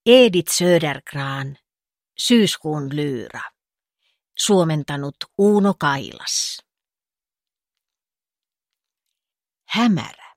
Edith Södergran, Syyskuun lyyrä. Suomentanut Uuno Kailas. Hämärä.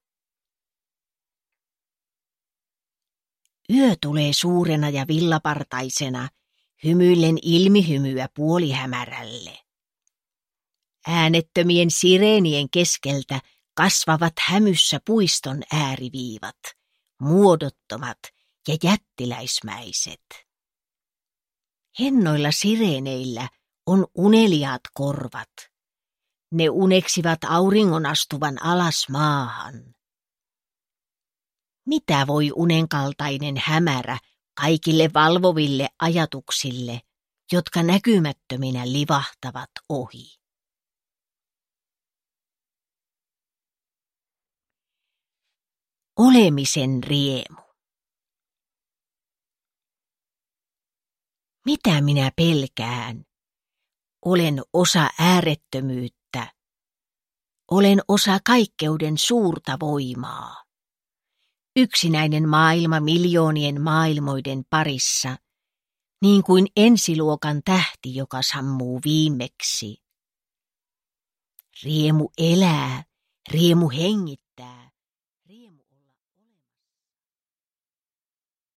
Yö tulee suurena ja villapartaisena, hymyillen ilmihymyä puolihämärälle. Äänettömien sireenien keskeltä kasvavat hämyssä puiston ääriviivat, muodottomat ja jättiläismäiset. Hennoilla sireeneillä on uneliaat korvat. Ne uneksivat auringon astuvan alas maahan. Mitä voi unenkaltainen hämärä kaikille valvoville ajatuksille, jotka näkymättöminä livahtavat ohi? Olemisen riemu. Mitä minä pelkään? Olen osa äärettömyyttä. Olen osa kaikkeuden suurta voimaa. Yksinäinen maailma miljoonien maailmoiden parissa, niin kuin ensiluokan tähti, joka sammuu viimeksi. Riemu elää, riemu hengittää.